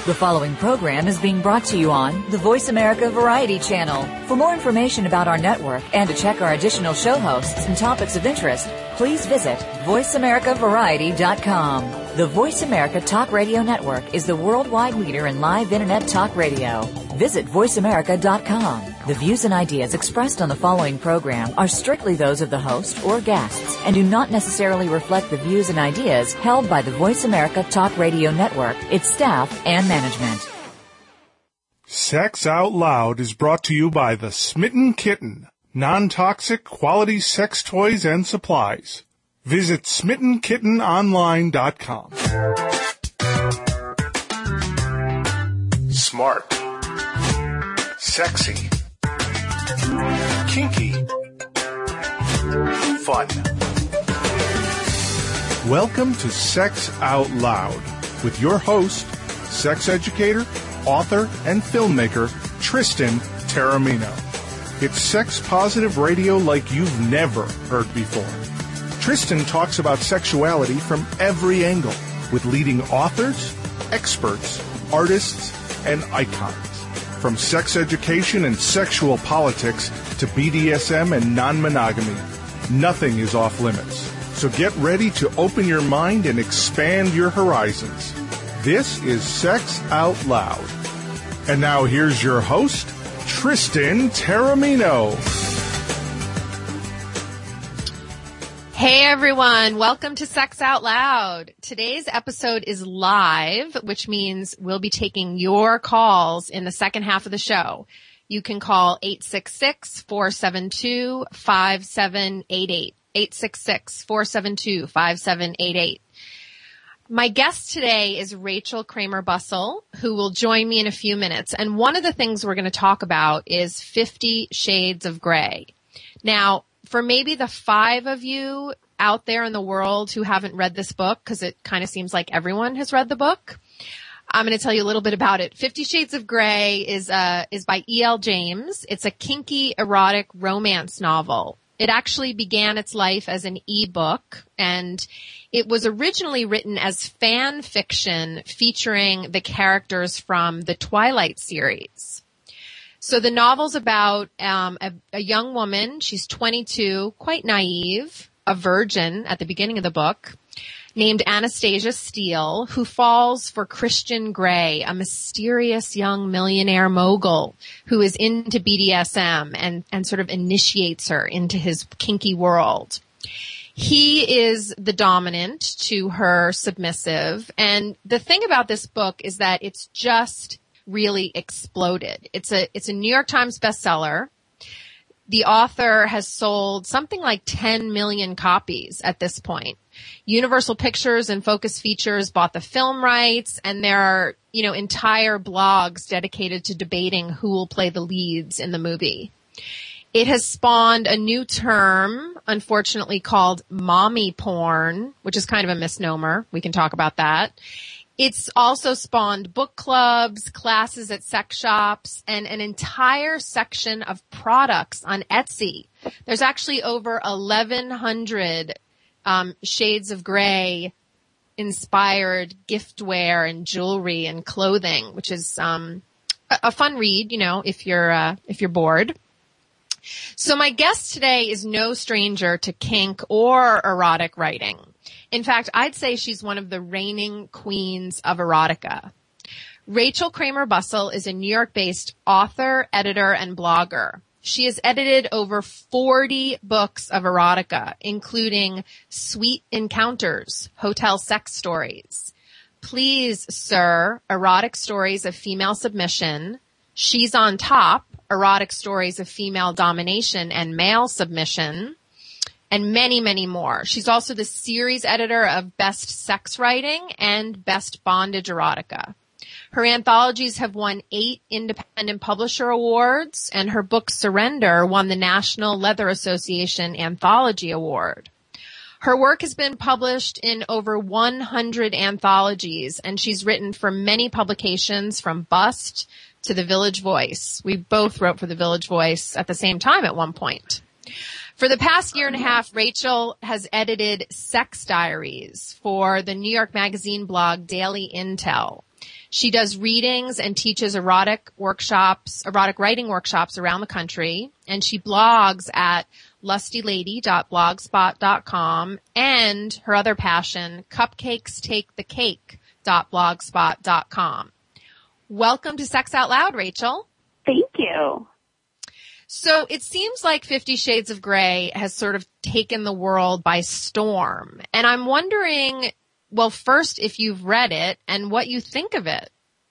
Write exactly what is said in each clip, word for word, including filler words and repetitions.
The following program is being brought to you on the Voice America Variety Channel. For more information about our network and to check our additional show hosts and topics of interest, please visit voice america variety dot com. The Voice America Talk Radio Network is the worldwide leader in live Internet talk radio. Visit voice america dot com. The views and ideas expressed on the following program are strictly those of the host or guests and do not necessarily reflect the views and ideas held by the Voice America Talk Radio Network, its staff, and management. Sex Out Loud is brought to you by the Smitten Kitten, non-toxic quality sex toys and supplies. Visit smitten kitten online dot com. Smart. Sexy. Kinky. Fun. Welcome to Sex Out Loud with your host, sex educator, author, and filmmaker, Tristan Taormino. It's sex-positive radio like you've never heard before. Tristan talks about sexuality from every angle with leading authors, experts, artists, and icons. From sex education and sexual politics to B D S M and non-monogamy, nothing is off limits. So get ready to open your mind and expand your horizons. This is Sex Out Loud. And now here's your host, Tristan Taormino. Hey everyone, welcome to Sex Out Loud. Today's episode is live, which means we'll be taking your calls in the second half of the show. You can call eight six six, four seven two, five seven eight eight, eight six six, four seven two, five seven eight eight. My guest today is Rachel Kramer Bussel, who will join me in a few minutes. And one of the things we're going to talk about is Fifty Shades of Grey. Now, for maybe the five of you out there in the world who haven't read this book, because it kind of seems like everyone has read the book, I'm going to tell you a little bit about it. Fifty Shades of Grey is uh is by E L James. It's a kinky, erotic romance novel. It actually began its life as an e-book, and it was originally written as fan fiction featuring the characters from the Twilight series. So the novel's about um, a, a young woman. She's twenty-two, quite naive, a virgin at the beginning of the book, named Anastasia Steele, who falls for Christian Grey, a mysterious young millionaire mogul who is into B D S M and, and sort of initiates her into his kinky world. He is the dominant to her submissive. And the thing about this book is that it's just really exploded. It's a, it's a New York Times bestseller. The author has sold something like ten million copies at this point. Universal Pictures and Focus Features bought the film rights, and there are, you know, entire blogs dedicated to debating who will play the leads in the movie. It has spawned a new term, unfortunately, called mommy porn, which is kind of a misnomer. We can talk about that. It's also spawned book clubs, classes at sex shops, and an entire section of products on Etsy. There's actually over eleven hundred um, Shades of Grey inspired giftware and jewelry and clothing, which is um, a, a fun read, you know, if you're uh, if you're bored. So my guest today is no stranger to kink or erotic writing. In fact, I'd say she's one of the reigning queens of erotica. Rachel Kramer Bussel is a New York-based author, editor, and blogger. She has edited over forty books of erotica, including Sweet Encounters, Hotel Sex Stories, Please, Sir, Erotic Stories of Female Submission, She's on Top, Erotic Stories of Female Domination and Male Submission, and many, many more. She's also the series editor of Best Sex Writing and Best Bondage Erotica. Her anthologies have won eight independent publisher awards, and her book Surrender won the National Leather Association Anthology Award. Her work has been published in over one hundred anthologies, and she's written for many publications from Bust to The Village Voice. We both wrote for The Village Voice at the same time at one point. For the past year and a half, Rachel has edited sex diaries for the New York Magazine blog Daily Intel. She does readings and teaches erotic workshops, erotic writing workshops around the country. And she blogs at lusty lady dot blogspot dot com, and her other passion, cupcakes take the cake dot blogspot dot com. Welcome to Sex Out Loud, Rachel. Thank you. So it seems like Fifty Shades of Grey has sort of taken the world by storm. And I'm wondering, well, first, if you've read it and what you think of it.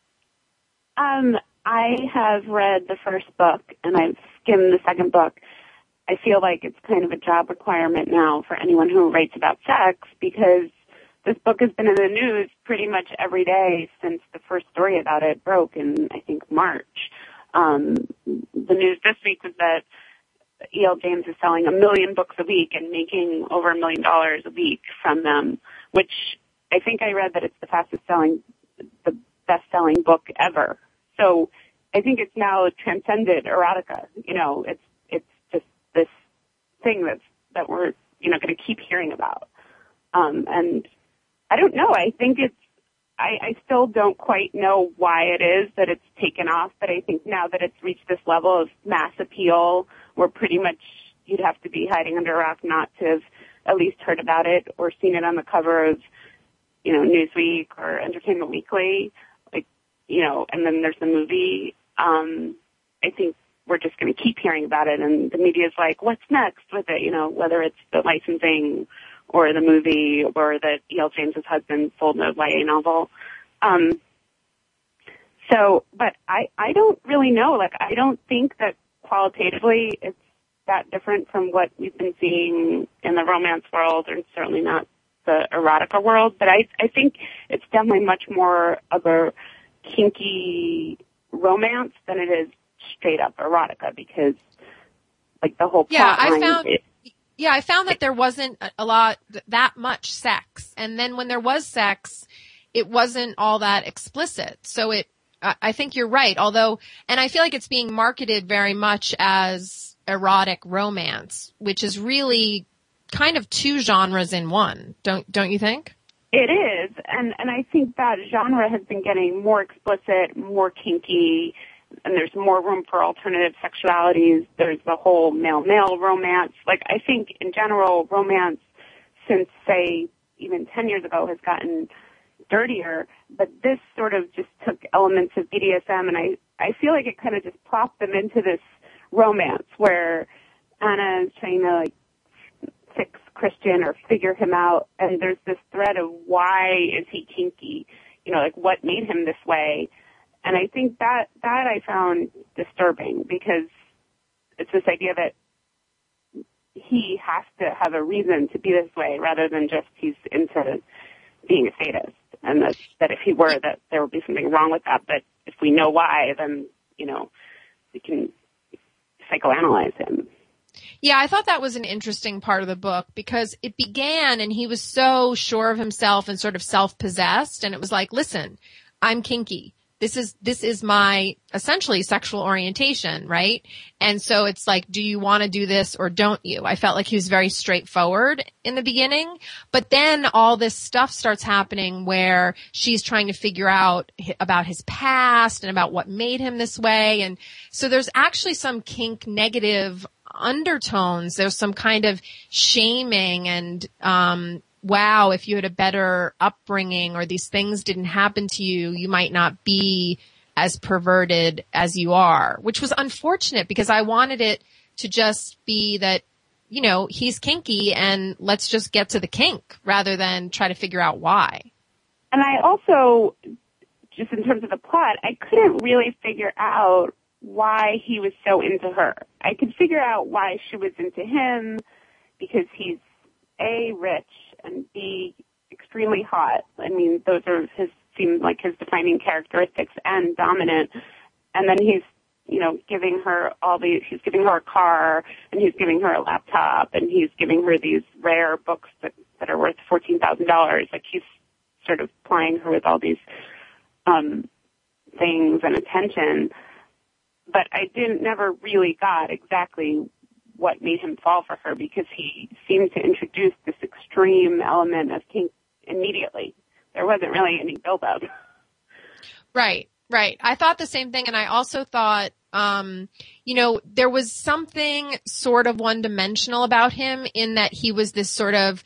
Um, I have read the first book and I've skimmed the second book. I feel like it's kind of a job requirement now for anyone who writes about sex, because this book has been in the news pretty much every day since the first story about it broke in, I think, March. Um, the news this week was that E L. James is selling a million books a week and making over a million dollars a week from them, which I think I read that it's the fastest selling, the best selling book ever. So I think it's now transcended erotica. You know, it's, it's just this thing that's, that we're, you know, going to keep hearing about. Um, and I don't know. I think it's, I, I still don't quite know why it is that it's taken off, but I think now that it's reached this level of mass appeal, where pretty much you'd have to be hiding under a rock not to have at least heard about it or seen it on the cover of, you know, Newsweek or Entertainment Weekly, like, you know, and then there's the movie. Um, I think we're just going to keep hearing about it, and the media's like, what's next with it? You know, whether it's the licensing or the movie, or that E L. James's husband sold a Y A novel. Um, so, but I, I don't really know. Like, I don't think that qualitatively it's that different from what we've been seeing in the romance world, and certainly not the erotica world. But I, I think it's definitely much more of a kinky romance than it is straight up erotica, because, like, the whole plot yeah, I line found. is, Yeah, I found that there wasn't a lot, that much sex. And then when there was sex, it wasn't all that explicit. So it, I think you're right. Although, and I feel like it's being marketed very much as erotic romance, which is really kind of two genres in one. Don't, don't you think? It is. And, and I think that genre has been getting more explicit, more kinky, and there's more room for alternative sexualities. There's the whole male-male romance. Like, I think in general, romance since, say, even ten years ago has gotten dirtier, but this sort of just took elements of B D S M, and I, I feel like it kind of just plopped them into this romance where Anna is trying to, like, fix Christian or figure him out, and there's this thread of why is he kinky? You know, like, what made him this way? And I think that, that I found disturbing, because it's this idea that he has to have a reason to be this way rather than just he's into being a sadist. And that, that if he were, that there would be something wrong with that. But if we know why, then, you know, we can psychoanalyze him. Yeah, I thought that was an interesting part of the book, because it began and he was so sure of himself and sort of self-possessed. And it was like, listen, I'm kinky. This is, this is my essentially sexual orientation, right? And so it's like, do you want to do this or don't you? I felt like he was very straightforward in the beginning, but then all this stuff starts happening where she's trying to figure out about his past and about what made him this way. And so there's actually some kink negative undertones. There's some kind of shaming and, um, wow, if you had a better upbringing or these things didn't happen to you, you might not be as perverted as you are, which was unfortunate, because I wanted it to just be that, you know, he's kinky and let's just get to the kink rather than try to figure out why. And I also, just in terms of the plot, I couldn't really figure out why he was so into her. I could figure out why she was into him, because he's A, rich, and B, extremely hot. I mean, those are his, seem like his defining characteristics, and dominant. And then he's, you know, giving her all these, he's giving her a car, and he's giving her a laptop, and he's giving her these rare books that, that are worth fourteen thousand dollars. Like, he's sort of plying her with all these, um, things and attention. But I didn't, never really got exactly what made him fall for her, because he seemed to introduce this extreme element of kink immediately. There wasn't really any build-up. Right, right. I thought the same thing, and I also thought, um, you know, there was something sort of one-dimensional about him in that he was this sort of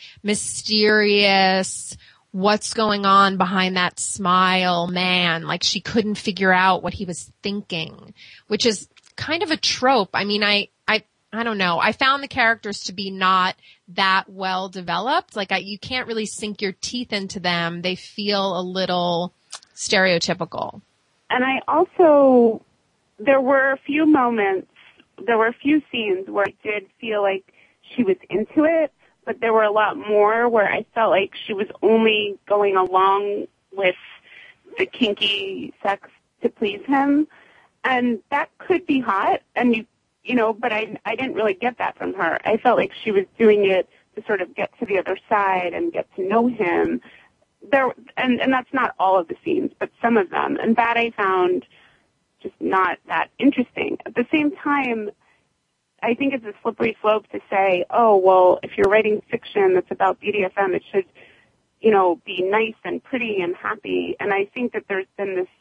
mysterious, what's going on behind that smile man. Like she couldn't figure out what he was thinking, which is kind of a trope. I mean, I, I, I don't know. I found the characters to be not that well developed. Like I, you can't really sink your teeth into them. They feel a little stereotypical. And I also, there were a few moments, there were a few scenes where I did feel like she was into it, but there were a lot more where I felt like she was only going along with the kinky sex to please him. And that could be hot, and you, you know, but I, I didn't really get that from her. I felt like she was doing it to sort of get to the other side and get to know him. There, and, and that's not all of the scenes, but some of them. And that I found just not that interesting. At the same time, I think it's a slippery slope to say, oh, well, if you're writing fiction that's about B D S M, it should, you know, be nice and pretty and happy. And I think that there's been this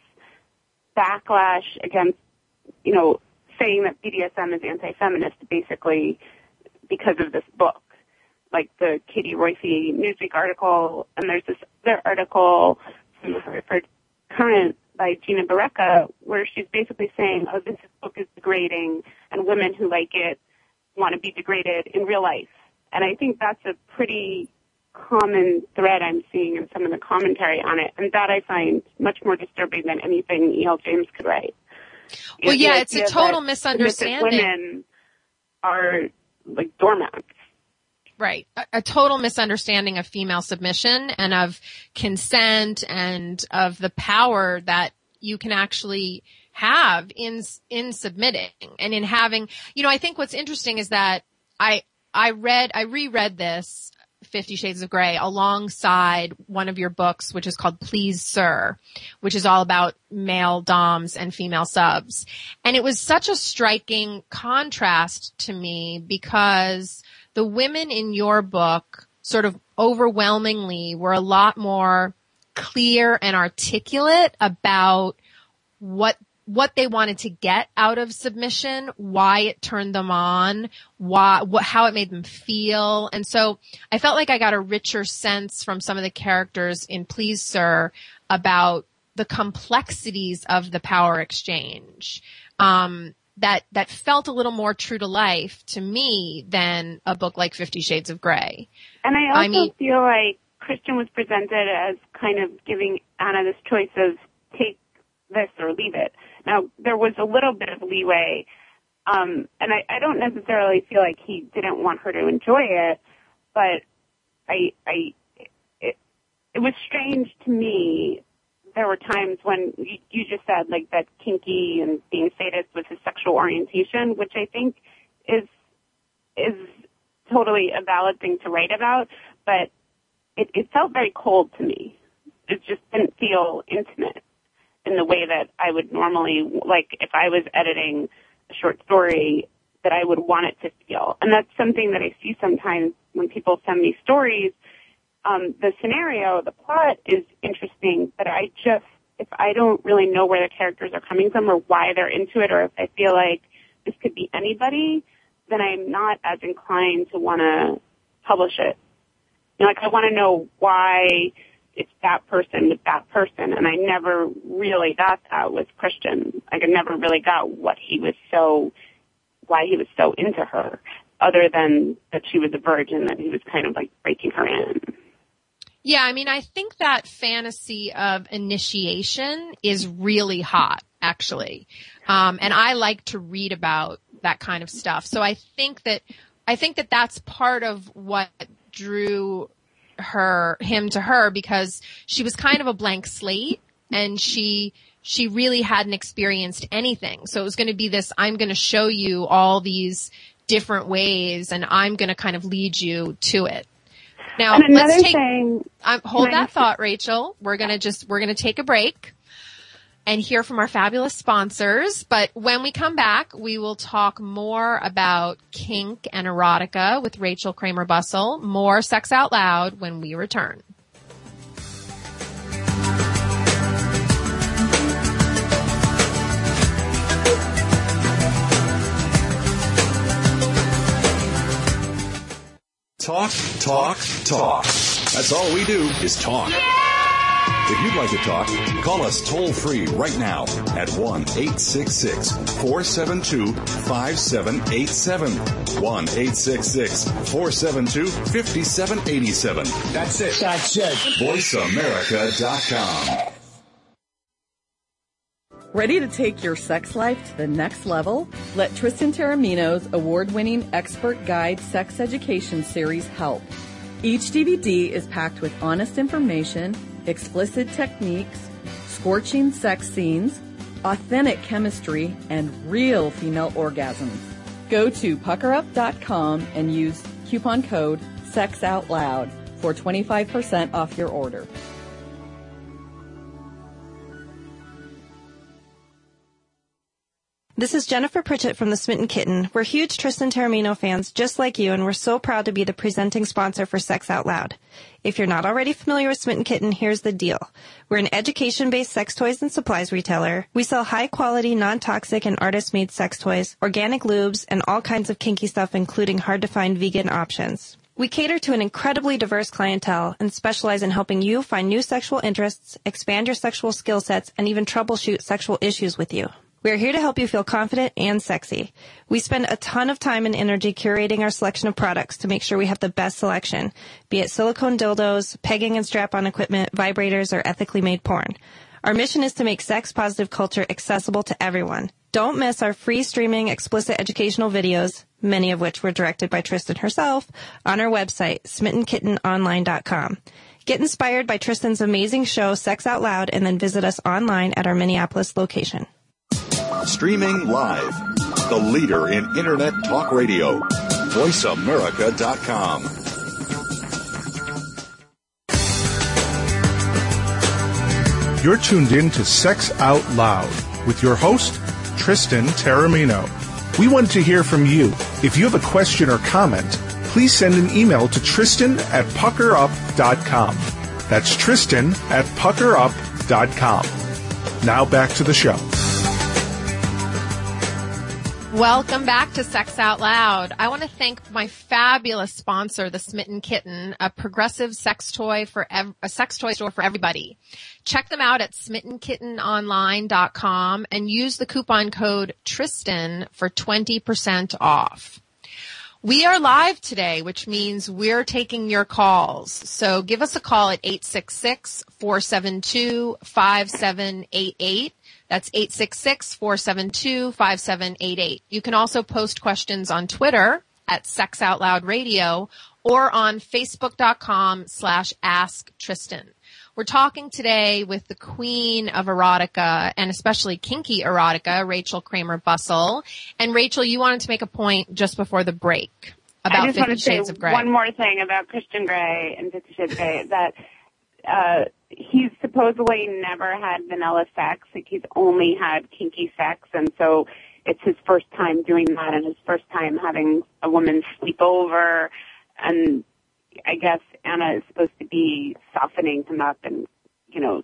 backlash against, you know, saying that B D S M is anti-feminist basically because of this book. Like the Katie Royce Newsweek article, and there's this other article from the Hartford Courant by Gina Barreca, where she's basically saying, oh, this book is degrading, and women who like it want to be degraded in real life. And I think that's a pretty common thread I'm seeing in some of the commentary on it, and that I find much more disturbing than anything E L. James could write. Well, you yeah, know, it's a total misunderstanding. Women are like doormats. Right. A, a total misunderstanding of female submission and of consent and of the power that you can actually have in, in submitting and in having, you know, I think what's interesting is that I, I read, I reread this Fifty Shades of Grey alongside one of your books, which is called Please Sir, which is all about male doms and female subs. And it was such a striking contrast to me because the women in your book sort of overwhelmingly were a lot more clear and articulate about what what they wanted to get out of submission, why it turned them on, why, what, how it made them feel. And so I felt like I got a richer sense from some of the characters in Please Sir about the complexities of the power exchange. Um, that, that felt a little more true to life to me than a book like Fifty Shades of Grey. And I also I mean, feel like Christian was presented as kind of giving Anna this choice of take this or leave it. Now, there was a little bit of leeway, um, and I, I don't necessarily feel like he didn't want her to enjoy it, but I, I, it, it was strange to me. There were times when you, you just said, like, that kinky and being sadist was his sexual orientation, which I think is is totally a valid thing to write about, but it, it felt very cold to me. It just didn't feel intimate in the way that I would normally, like, if I was editing a short story, that I would want it to feel. And that's something that I see sometimes when people send me stories. Um, the scenario, the plot is interesting, but I just, if I don't really know where the characters are coming from or why they're into it, or if I feel like this could be anybody, then I'm not as inclined to want to publish it. You know, like, I want to know why it's that person with that person, and I never really got that with Christian. Like, I never really got what he was so, why he was so into her, other than that she was a virgin, that he was kind of like breaking her in. Yeah, I mean, I think that fantasy of initiation is really hot, actually. Um, and I like to read about that kind of stuff. So I think that, I think that that's part of what drew her, him to her, because she was kind of a blank slate and she, she really hadn't experienced anything. So it was going to be this, I'm going to show you all these different ways and I'm going to kind of lead you to it. Now, and another let's take, thing, um, hold that thought, Rachel. We're going to just, we're going to take a break and hear from our fabulous sponsors. But when we come back, we will talk more about kink and erotica with Rachel Kramer Bussell. More Sex Out Loud when we return. Talk, talk, talk. That's all we do is talk. If you'd like to talk, call us toll-free right now at one eight six six, four seven two, five seven eight seven. one eight six six, four seven two, five seven eight seven. That's it. That's it. voice america dot com. Ready to take your sex life to the next level? Let Tristan Taormino's award-winning expert guide sex education series help. Each D V D is packed with honest information, explicit techniques, scorching sex scenes, authentic chemistry, and real female orgasms. Go to pucker up dot com and use coupon code SEXOUTLOUD for twenty-five percent off your order. This is Jennifer Pritchett from The Smitten Kitten. We're huge Tristan Taormino fans just like you, and we're so proud to be the presenting sponsor for Sex Out Loud. If you're not already familiar with Smitten Kitten, here's the deal. We're an education-based sex toys and supplies retailer. We sell high-quality, non-toxic, and artist-made sex toys, organic lubes, and all kinds of kinky stuff, including hard-to-find vegan options. We cater to an incredibly diverse clientele and specialize in helping you find new sexual interests, expand your sexual skill sets, and even troubleshoot sexual issues with you. We are here to help you feel confident and sexy. We spend a ton of time and energy curating our selection of products to make sure we have the best selection, be it silicone dildos, pegging and strap-on equipment, vibrators, or ethically made porn. Our mission is to make sex-positive culture accessible to everyone. Don't miss our free streaming explicit educational videos, many of which were directed by Tristan herself, on our website, smitten kitten online dot com. Get inspired by Tristan's amazing show, Sex Out Loud, and then visit us online at our Minneapolis location. Streaming live. The leader in Internet talk radio. voice america dot com. You're tuned in to Sex Out Loud with your host, Tristan Taormino. We want to hear from you. If you have a question or comment, please send an email to Tristan at pucker up dot com. That's Tristan at pucker up dot com. Now back to the show. Welcome back to Sex Out Loud. I want to thank my fabulous sponsor, The Smitten Kitten, a progressive sex toy for ev- a sex toy store for everybody. Check them out at smitten kitten online dot com and use the coupon code Tristan for twenty percent off. We are live today, which means we're taking your calls. So give us a call at eight six six, four seven two, five seven eight eight. That's eight six six, four seven two, five seven eight eight. You can also post questions on Twitter at Sex Out Loud Radio or on facebook.com slash Ask Tristan. We're talking today with the queen of erotica and especially kinky erotica, Rachel Kramer Bussel. And Rachel, you wanted to make a point just before the break about Fifty Shades of Grey. One more thing about Christian Grey and Fifty Shades of Grey, that uh, he's supposedly never had vanilla sex. Like, he's only had kinky sex, and so it's his first time doing that and his first time having a woman sleep over. And I guess Anna is supposed to be softening him up, and, you know,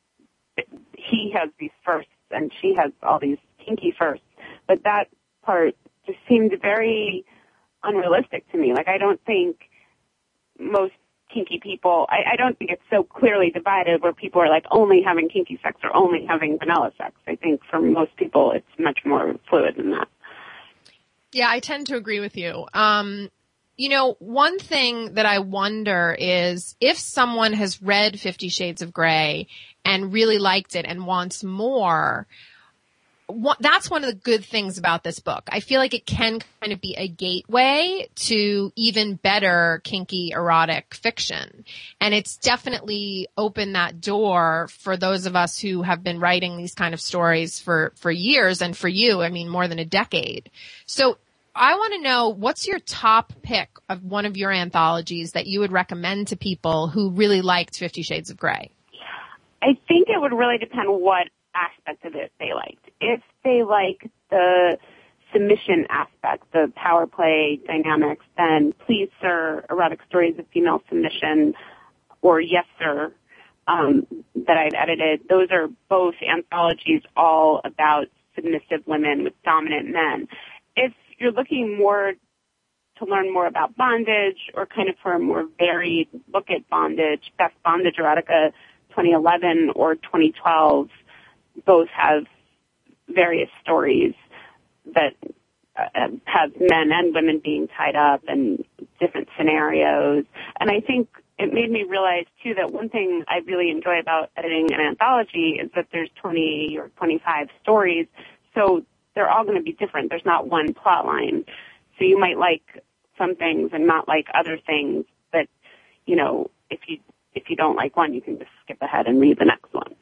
he has these firsts and she has all these kinky firsts. But that part just seemed very unrealistic to me. Like, I don't think most kinky people, I, I don't think it's so clearly divided where people are like only having kinky sex or only having vanilla sex. I think for most people it's much more fluid than that. Yeah, I tend to agree with you. Um, you know, one thing that I wonder is if someone has read Fifty Shades of Grey and really liked it and wants more, that's one of the good things about this book. I feel like it can kind of be a gateway to even better kinky erotic fiction. And it's definitely opened that door for those of us who have been writing these kind of stories for, for years, and for you, I mean, more than a decade. So I want to know, what's your top pick of one of your anthologies that you would recommend to people who really liked Fifty Shades of Grey? I think it would really depend what aspect of it they liked. If they like the submission aspect, the power play dynamics, then Please Sir, Erotic Stories of Female Submission, or Yes Sir, um, that I've edited, those are both anthologies all about submissive women with dominant men. If you're looking more to learn more about bondage or kind of for a more varied look at bondage, Best Bondage Erotica twenty eleven or twenty twelve both have various stories that uh, have men and women being tied up and different scenarios. And I think it made me realize, too, that one thing I really enjoy about editing an anthology is that there's twenty or twenty-five stories, so they're all going to be different. There's not one plot line. So you might like some things and not like other things, but, you know, if you if you don't like one, you can just skip ahead and read the next one.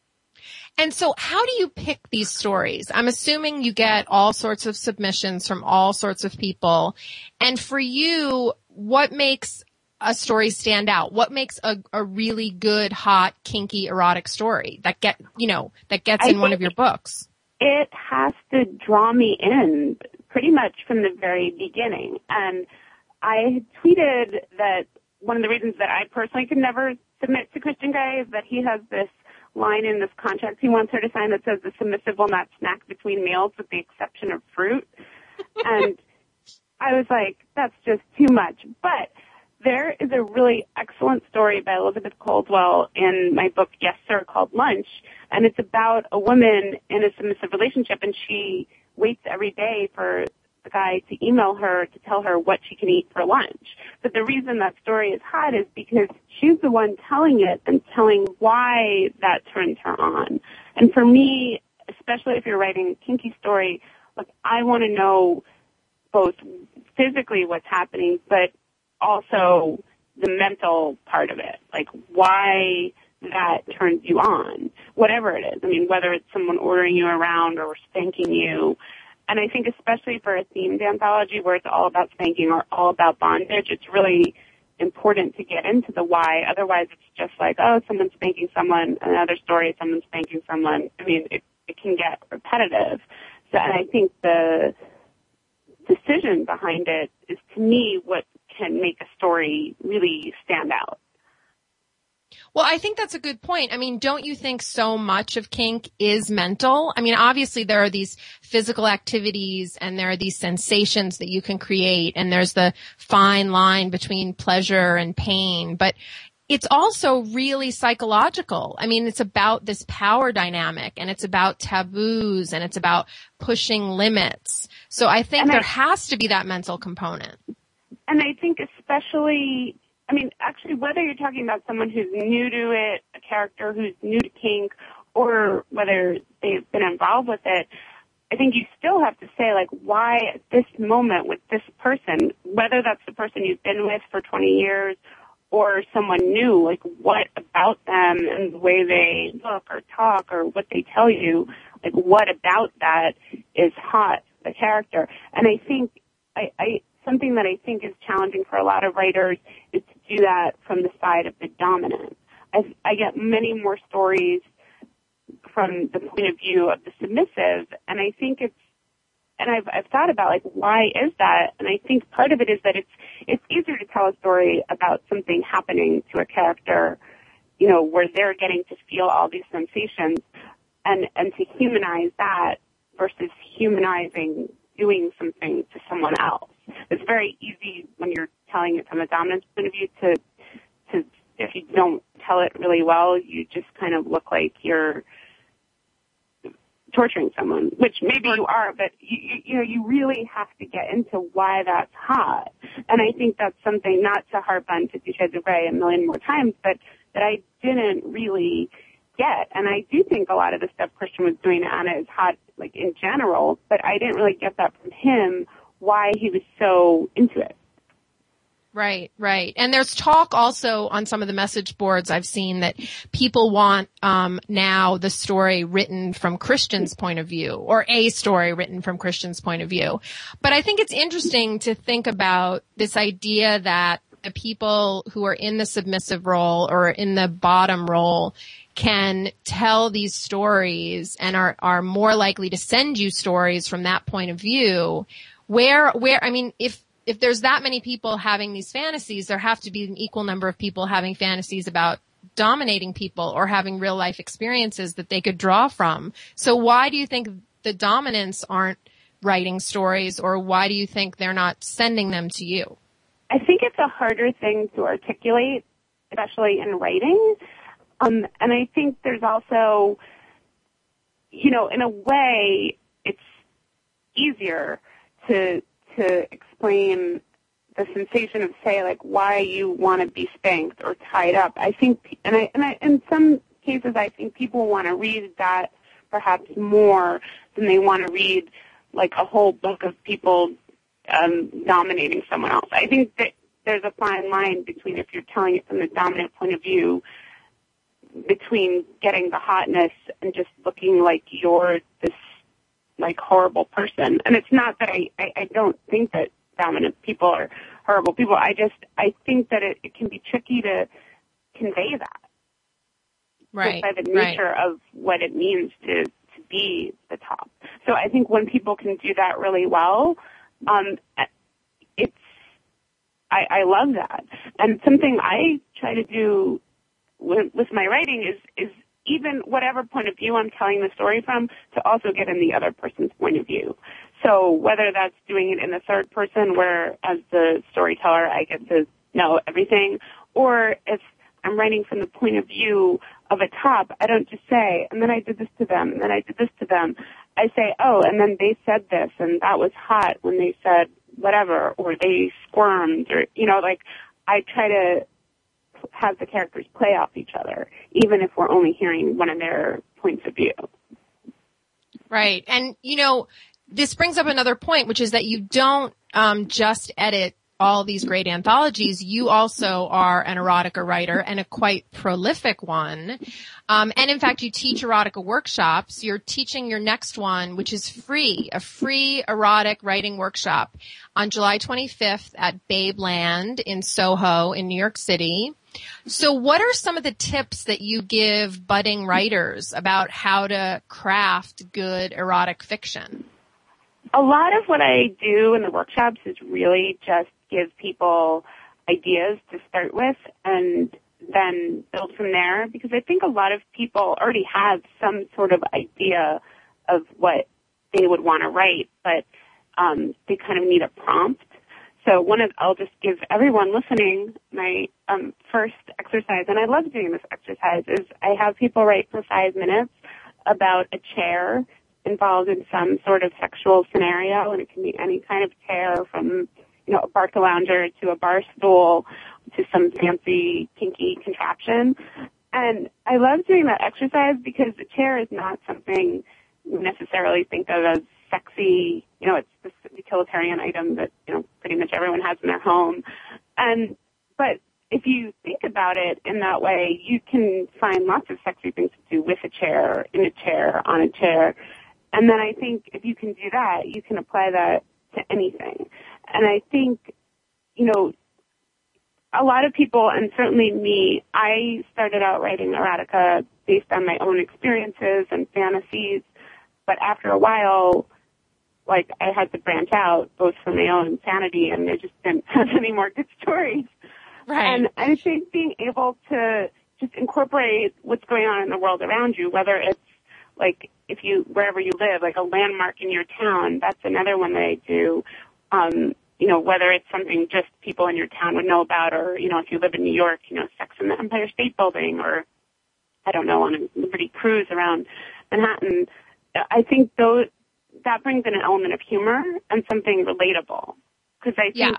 And so how do you pick these stories? I'm assuming you get all sorts of submissions from all sorts of people. And for you, what makes a story stand out? What makes a, a really good, hot, kinky, erotic story that get, you know, that gets in one of your books? It has to draw me in pretty much from the very beginning. And I tweeted that one of the reasons that I personally could never submit to Christian Grey is that he has this line in this contract he wants her to sign that says the submissive will not snack between meals with the exception of fruit. And I was like, that's just too much. But there is a really excellent story by Elizabeth Coldwell in my book, Yes, Sir, called Lunch. And it's about a woman in a submissive relationship, and she waits every day for the guy to email her to tell her what she can eat for lunch. But the reason that story is hot is because she's the one telling it and telling why that turns her on. And for me, especially if you're writing a kinky story, like I want to know both physically what's happening, but also the mental part of it, like why that turns you on, whatever it is. I mean, whether it's someone ordering you around or spanking you. And I think especially for a themed anthology where it's all about spanking or all about bondage, it's really important to get into the why. Otherwise, it's just like, oh, someone's spanking someone, another story, someone's spanking someone. I mean, it, it can get repetitive. So, and I think the decision behind it is, to me, what can make a story really stand out. Well, I think that's a good point. I mean, don't you think so much of kink is mental? I mean, obviously there are these physical activities and there are these sensations that you can create, and there's the fine line between pleasure and pain, but it's also really psychological. I mean, it's about this power dynamic, and it's about taboos, and it's about pushing limits. So I think and there I, has to be that mental component. And I think especially, I mean, actually, whether you're talking about someone who's new to it, a character who's new to kink, or whether they've been involved with it, I think you still have to say, like, why at this moment with this person, whether that's the person you've been with for twenty years or someone new, like, what about them and the way they look or talk or what they tell you, like, what about that is hot, the character? And I think, I, I something that I think is challenging for a lot of writers is to do that from the side of the dominant. I, I get many more stories from the point of view of the submissive, and I think it's, and I've, I've thought about, like, why is that? And I think part of it is that it's, it's easier to tell a story about something happening to a character, you know, where they're getting to feel all these sensations, and, and to humanize that versus humanizing doing something to someone else. It's very easy when you're telling it from a dominant point of view to, to, if you don't tell it really well, you just kind of look like you're torturing someone, which maybe you are, but you, you, you know, you really have to get into why that's hot. And I think that's something, not to harp on Fifty Shades of Grey a million more times, but that I didn't really get. And I do think a lot of the stuff Christian was doing to Anna is hot, like, in general, but I didn't really get that from him, why he was so into it. Right, right. And there's talk also on some of the message boards I've seen that people want um now the story written from Christian's point of view, or a story written from Christian's point of view. But I think it's interesting to think about this idea that the people who are in the submissive role or in the bottom role can tell these stories and are, are more likely to send you stories from that point of view. Where, where, I mean, if, if there's that many people having these fantasies, there have to be an equal number of people having fantasies about dominating people or having real life experiences that they could draw from. So why do you think the dominants aren't writing stories, or why do you think they're not sending them to you? I think it's a harder thing to articulate, especially in writing. Um, and I think there's also, you know, in a way, it's easier to to explain the sensation of, say, like, why you want to be spanked or tied up. I think, and I, and I, in some cases, I think people want to read that perhaps more than they want to read, like, a whole book of people um, dominating someone else. I think that there's a fine line between, if you're telling it from the dominant point of view, between getting the hotness and just looking like you're this, like, horrible person. And it's not that I, I, I don't think that dominant people are horrible people. I just, I think that it, it can be tricky to convey that. Right. Just by the nature right. of what it means to, to be the top. So I think when people can do that really well, um, it's, I, I love that. And something I try to do with, with my writing is, is even whatever point of view I'm telling the story from, to also get in the other person's point of view. So whether that's doing it in the third person, where as the storyteller I get to know everything, or if I'm writing from the point of view of a top, I don't just say, and then I did this to them, and then I did this to them. I say, oh, and then they said this, and that was hot when they said whatever, or they squirmed, or, you know, like, I try to have the characters play off each other, even if we're only hearing one of their points of view. Right. And, you know, this brings up another point, which is that you don't um, just edit all these great anthologies. You also are an erotica writer, and a quite prolific one. Um, and in fact, you teach erotica workshops. You're teaching your next one, which is free, a free erotic writing workshop on July twenty-fifth at Babeland in Soho in New York City. So what are some of the tips that you give budding writers about how to craft good erotic fiction? A lot of what I do in the workshops is really just give people ideas to start with and then build from there, because I think a lot of people already have some sort of idea of what they would want to write, but um, they kind of need a prompt. So one of, I'll just give everyone listening my um, first exercise, and I love doing this exercise, is I have people write for five minutes about a chair involved in some sort of sexual scenario, and it can be any kind of chair, from, you know, a Barca lounger to a bar stool to some fancy kinky contraption. And I love doing that exercise because the chair is not something you necessarily think of as sexy. You know, it's this utilitarian item that, you know, pretty much everyone has in their home. And, but if you think about it in that way, you can find lots of sexy things to do with a chair, in a chair, on a chair. And then I think if you can do that, you can apply that to anything. And I think, you know, a lot of people, and certainly me, I started out writing erotica based on my own experiences and fantasies. But after a while, like, I had to branch out, both for my own sanity, and I just didn't have any more good stories. Right. And I think being able to just incorporate what's going on in the world around you, whether it's, like, if you, wherever you live, like a landmark in your town, that's another one that I do. Um, you know, whether it's something just people in your town would know about, or, you know, if you live in New York, you know, sex in the Empire State Building, or, I don't know, on a Liberty cruise around Manhattan. I think those, that brings in an element of humor and something relatable. Because I think yeah.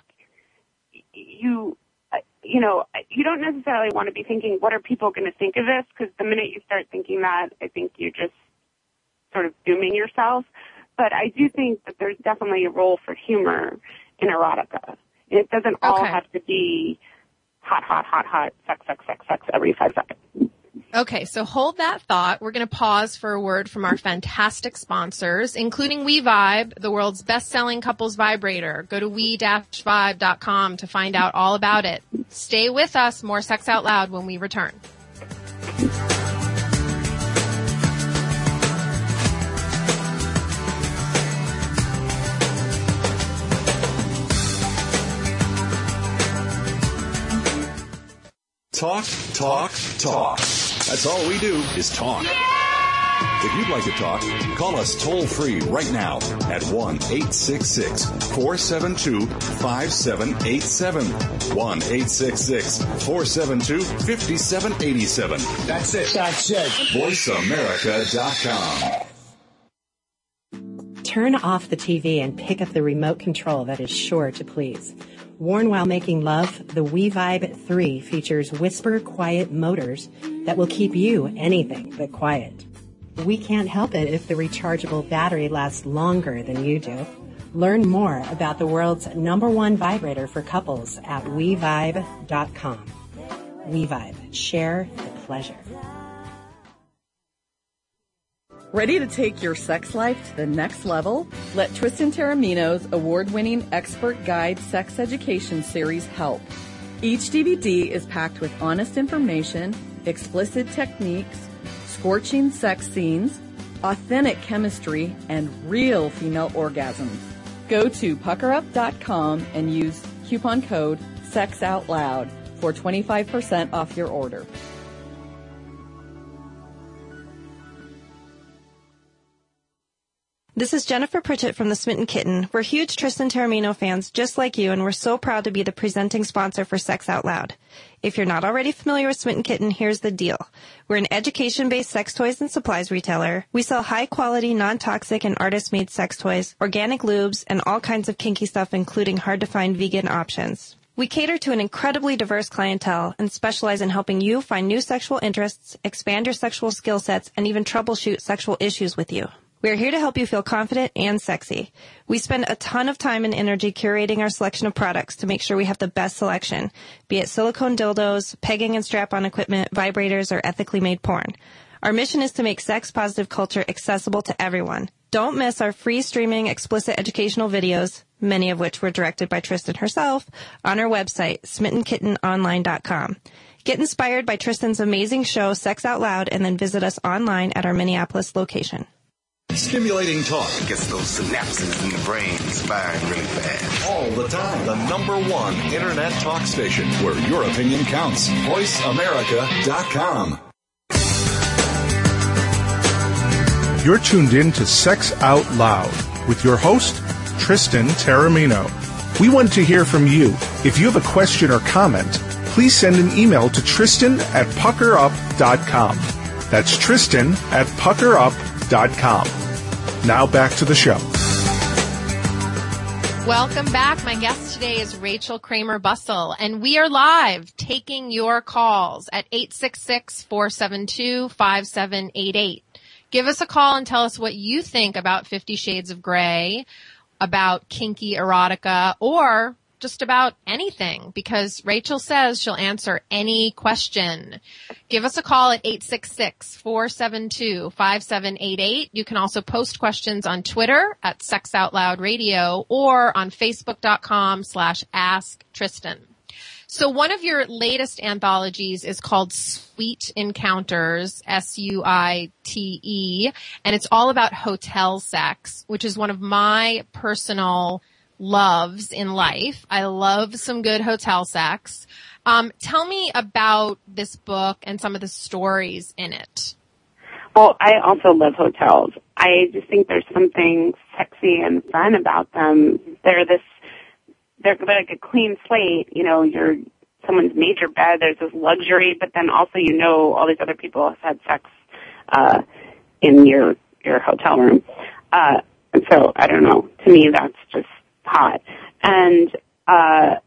you, you know, you don't necessarily want to be thinking, what are people going to think of this? Because the minute you start thinking that, I think you're just sort of dooming yourself. But I do think that there's definitely a role for humor in erotica. It doesn't all okay. have to be hot, hot, hot, hot, sex, sex, sex, sex every five seconds. Okay, so hold that thought. We're going to pause for a word from our fantastic sponsors, including WeVibe, the world's best-selling couples vibrator. Go to we dash vibe dot com to find out all about it. Stay with us. More Sex Out Loud when we return. Talk, talk, talk. That's all we do is talk. If you'd like to talk, call us toll-free right now at one eight six six, four seven two, five seven eight seven. one eight six six, four seven two, five seven eight seven. That's it. That's it. voice america dot com. Turn off the T V and pick up the remote control that is sure to please. Worn while making love, the WeVibe three features whisper quiet motors that will keep you anything but quiet. We can't help it if the rechargeable battery lasts longer than you do. Learn more about the world's number one vibrator for couples at we vibe dot com. WeVibe. Share the pleasure. Ready to take your sex life to the next level? Let Tristan Taormino's award-winning expert guide sex education series help. Each D V D is packed with honest information, explicit techniques, scorching sex scenes, authentic chemistry, and real female orgasms. Go to pucker up dot com and use coupon code SEXOUTLOUD for twenty-five percent off your order. This is Jennifer Pritchett from The Smitten Kitten. We're huge Tristan Taormino fans just like you, and we're so proud to be the presenting sponsor for Sex Out Loud. If you're not already familiar with Smitten Kitten, here's the deal. We're an education-based sex toys and supplies retailer. We sell high-quality, non-toxic, and artist-made sex toys, organic lubes, and all kinds of kinky stuff, including hard-to-find vegan options. We cater to an incredibly diverse clientele and specialize in helping you find new sexual interests, expand your sexual skill sets, and even troubleshoot sexual issues with you. We are here to help you feel confident and sexy. We spend a ton of time and energy curating our selection of products to make sure we have the best selection, be it silicone dildos, pegging and strap-on equipment, vibrators, or ethically made porn. Our mission is to make sex-positive culture accessible to everyone. Don't miss our free streaming explicit educational videos, many of which were directed by Tristan herself, on our website, smitten kitten online dot com. Get inspired by Tristan's amazing show, Sex Out Loud, and then visit us online at our Minneapolis location. Stimulating talk. Gets those synapses in the brain firing really fast. All the time. The number one internet talk station where your opinion counts. voice america dot com. You're tuned in to Sex Out Loud with your host, Tristan Taormino. We want to hear from you. If you have a question or comment, please send an email to Tristan at pucker up dot com. That's Tristan at pucker up dot com. Now back to the show. Welcome back. My guest today is Rachel Kramer Bussell, and we are live taking your calls at eight six six, four seven two, five seven eight eight. Give us a call and tell us what you think about Fifty Shades of Grey, about kinky erotica, or just about anything, because Rachel says she'll answer any question. Give us a call at eight six six, four seven two, five seven eight eight. You can also post questions on Twitter at Sex Out Loud Radio or on facebook dot com slash ask Tristan. So one of your latest anthologies is called Sweet Encounters, S U I T E, and it's all about hotel sex, which is one of my personal loves in life. I love some good hotel sex. Um, tell me about this book and some of the stories in it. Well, I also love hotels. I just think there's something sexy and fun about them. They're this, they're like a clean slate. You know, you're someone's made your bed. There's this luxury, but then also you know all these other people have had sex uh, in your your hotel room. Uh, and so I don't know. To me, that's just hot. And uh,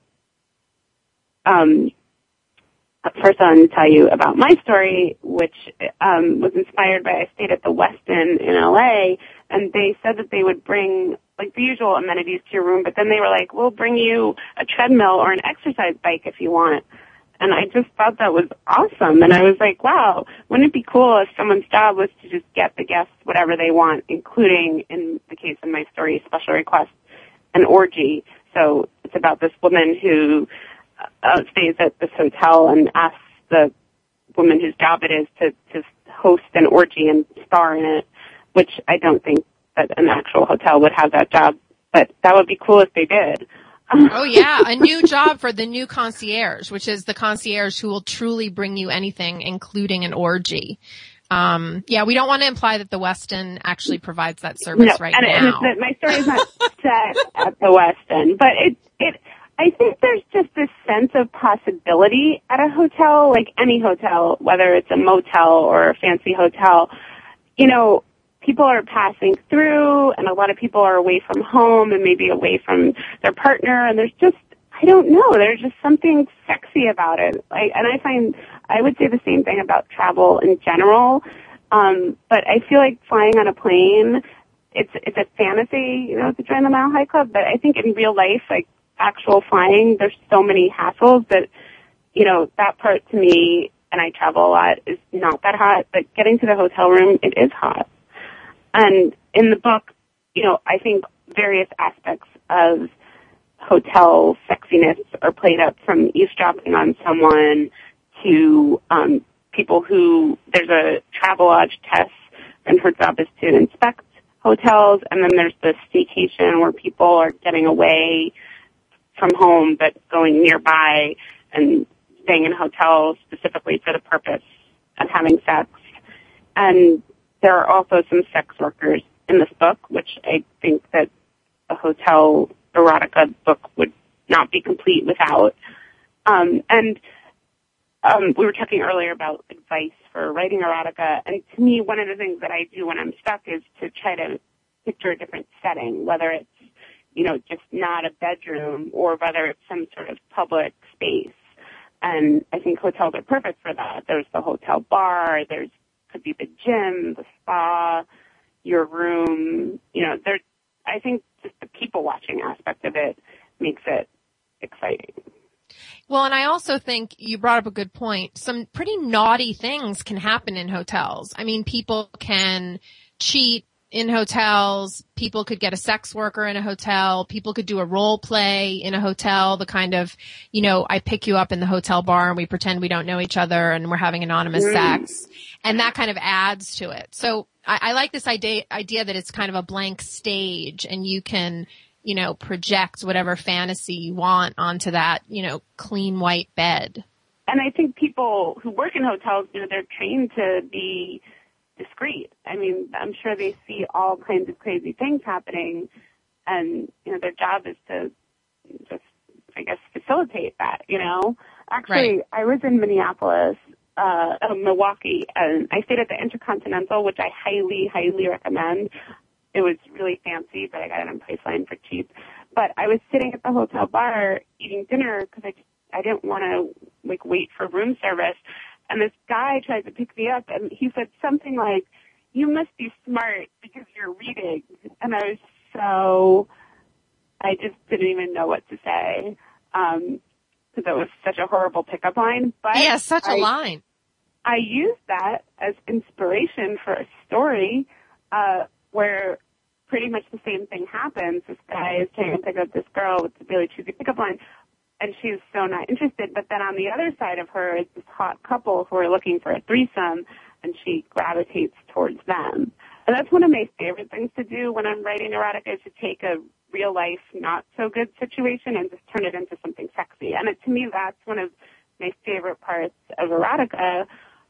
um, first, I want to tell you about my story, which um, was inspired by I stayed at the Westin in L A, and they said that they would bring like the usual amenities to your room, but then they were like, "We'll bring you a treadmill or an exercise bike if you want." And I just thought that was awesome. And I was like, wow, wouldn't it be cool if someone's job was to just get the guests whatever they want, including, in the case of my story, special requests, an orgy. So it's about this woman who uh, stays at this hotel and asks the woman whose job it is to, to host an orgy and star in it, which I don't think that an actual hotel would have that job, but that would be cool if they did. Oh yeah, a new job for the new concierge, which is the concierge who will truly bring you anything, including an orgy. Um, yeah, we don't want to imply that the Westin actually provides that service no, right and, now. And my story is not set at the Westin, but it, it, I think there's just this sense of possibility at a hotel, like any hotel, whether it's a motel or a fancy hotel. You know, people are passing through, and a lot of people are away from home and maybe away from their partner, and there's just, I don't know, there's just something sexy about it. Like, and I find, I would say the same thing about travel in general, um, but I feel like flying on a plane, it's it's a fantasy, you know, to join the Mile High Club, but I think in real life, like actual flying, there's so many hassles that, you know, that part to me, and I travel a lot, is not that hot, but getting to the hotel room, it is hot. And in the book, you know, I think various aspects of hotel sexiness are played up, from eavesdropping on someone to um, people who, there's a Travelodge Tess, and her job is to inspect hotels, and then there's the staycation where people are getting away from home but going nearby and staying in hotels specifically for the purpose of having sex. And there are also some sex workers in this book, which I think that a hotel erotica book would not be complete without. Um, and um, we were talking earlier about advice for writing erotica, and to me, one of the things that I do when I'm stuck is to try to picture a different setting, whether it's, you know, just not a bedroom or whether it's some sort of public space. And I think hotels are perfect for that. There's the hotel bar, there's could be the gym, the spa, your room. You know, there. I think just the people watching aspect of it makes it exciting. Well, and I also think you brought up a good point. Some pretty naughty things can happen in hotels. I mean, people can cheat in hotels. People could get a sex worker in a hotel. People could do a role play in a hotel, the kind of, you know, I pick you up in the hotel bar and we pretend we don't know each other and we're having anonymous mm. sex. And that kind of adds to it. So I, I like this idea, idea that it's kind of a blank stage and you can, you know, project whatever fantasy you want onto that, you know, clean white bed. And I think people who work in hotels, you know, they're trained to be discreet. I mean, I'm sure they see all kinds of crazy things happening, and, you know, their job is to just, I guess, facilitate that, you know? Actually, right. I was in Minneapolis, uh, uh, Milwaukee, and I stayed at the Intercontinental, which I highly, highly recommend. It was really fancy, but I got it on Priceline for cheap. But I was sitting at the hotel bar eating dinner because I, just, I didn't want to, like, wait for room service. And this guy tried to pick me up, and he said something like, "You must be smart because you're reading." And I was so, I just didn't even know what to say, um, because it was such a horrible pickup line. But yeah, such a I, line. I used that as inspiration for a story uh, where pretty much the same thing happens. This guy is trying to pick up this girl with the really cheesy pickup line, and she's so not interested. But then on the other side of her is this hot couple who are looking for a threesome, and she gravitates towards them. And that's one of my favorite things to do when I'm writing erotica, is to take a real-life, not-so-good situation and just turn it into something sexy. And it, to me, that's one of my favorite parts of erotica,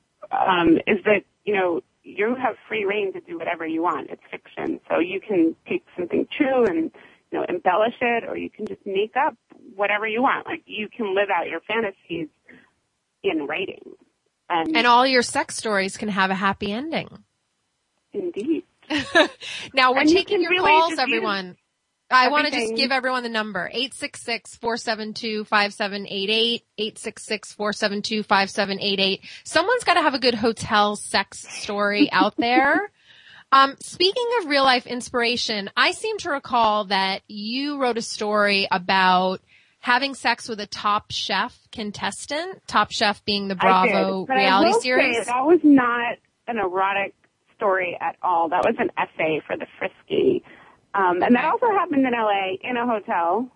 um, is that, you know, you have free reign to do whatever you want. It's fiction. So you can take something true and, you know, embellish it, or you can just make up whatever you want. Like, you can live out your fantasies in writing. And, and all your sex stories can have a happy ending. Indeed. Now, we're and taking you your really calls, everyone. I want to just give everyone the number, eight six six, four seven two, five seven eight eight, eight six six, four seven two, five seven eight eight. Someone's got to have a good hotel sex story out there. Um, speaking of real life inspiration, I seem to recall that you wrote a story about having sex with a Top Chef contestant, Top Chef being the Bravo I did, reality I will series. Say that was not an erotic story at all. That was an essay for the Frisky. Um, and that also happened in L A in a hotel.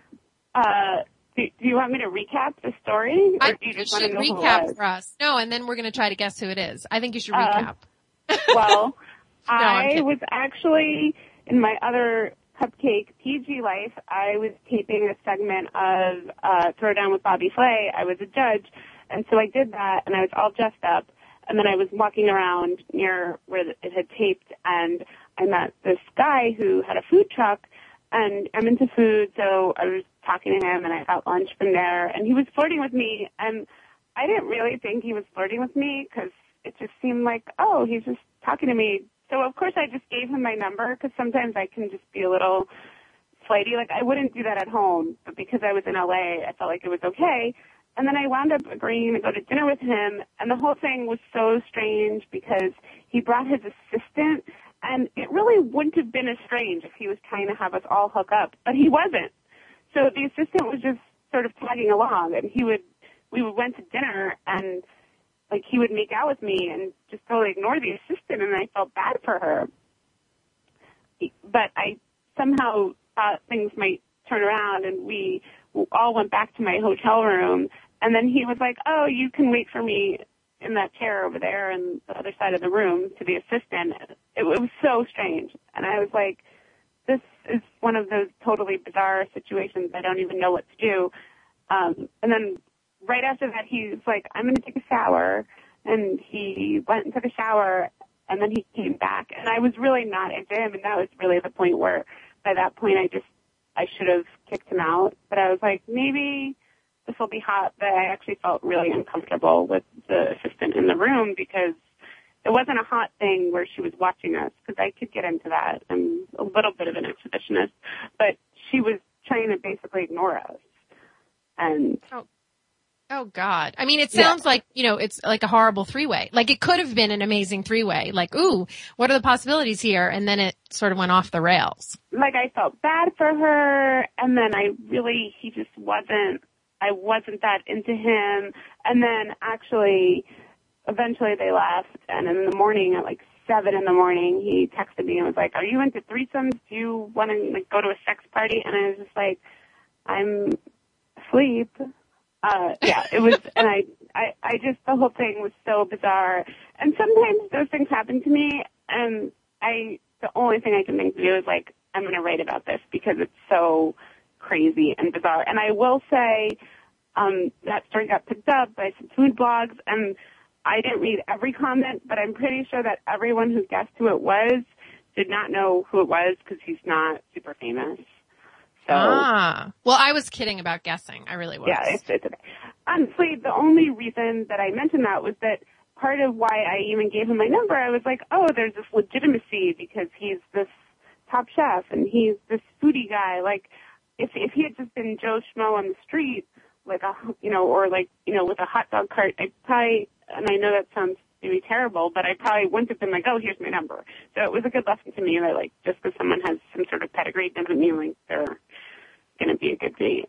Uh, do, do you want me to recap the story? Or I do you just should want to know recap who it was? for us. No, and then we're going to try to guess who it is. I think you should Uh, recap. Well, No, I was actually, in my other Cupcake P G life, I was taping a segment of uh, Throwdown with Bobby Flay. I was a judge, and so I did that, and I was all dressed up. And then I was walking around near where it had taped, and I met this guy who had a food truck, and I'm into food, so I was talking to him, and I got lunch from there, and he was flirting with me, and I didn't really think he was flirting with me because it just seemed like, oh, he's just talking to me. So, of course, I just gave him my number because sometimes I can just be a little flighty. Like, I wouldn't do that at home, but because I was in L A, I felt like it was okay. And then I wound up agreeing to go to dinner with him, and the whole thing was so strange because he brought his assistant, and it really wouldn't have been as strange if he was trying to have us all hook up, but he wasn't. So the assistant was just sort of tagging along, and he would, we went to dinner, and like he would make out with me and just totally ignore the assistant, and I felt bad for her. But I somehow thought things might turn around, and we all went back to my hotel room, and then he was like, oh, you can wait for me in that chair over there on the other side of the room, to the assistant. It, it was so strange. And I was like, this is one of those totally bizarre situations. I don't even know what to do. Um, and then right after that, he was like, I'm going to take a shower. And he went and took a shower, and then he came back. And I was really not into him, and that was really the point where, by that point, I just, I should have kicked him out. But I was like, maybe this will be hot. But I actually felt really uncomfortable with the assistant in the room because it wasn't a hot thing where she was watching us, because I could get into that. I'm a little bit of an exhibitionist. But she was trying to basically ignore us. And oh. Oh, God. I mean, it sounds yeah. like, you know, it's like a horrible three-way. Like, it could have been an amazing three-way. Like, ooh, what are the possibilities here? And then it sort of went off the rails. Like, I felt bad for her, and then I really, he just wasn't, I wasn't that into him. And then, actually, eventually they left, and in the morning, at like seven in the morning, he texted me and was like, are you into threesomes? Do you want to, like, go to a sex party? And I was just like, I'm asleep. Uh, yeah, it was, and I, I, I just, the whole thing was so bizarre. And sometimes those things happen to me, and I, the only thing I can think to do is like, I'm going to write about this because it's so crazy and bizarre. And I will say, um, that story got picked up by some food blogs, and I didn't read every comment, but I'm pretty sure that everyone who guessed who it was did not know who it was because he's not super famous. So, ah, well, I was kidding about guessing. I really was. Yeah, it's, it's okay. Honestly, the only reason that I mentioned that was that part of why I even gave him my number, I was like, oh, there's this legitimacy because he's this top chef and he's this foodie guy. Like, if if he had just been Joe Schmo on the street, like a, you know, or like, you know, with a hot dog cart, I probably, and I know that sounds maybe terrible, but I probably wouldn't have been like, oh, here's my number. So it was a good lesson to me that, like, just because someone has some sort of pedigree doesn't mean, like, they're going to be a good date.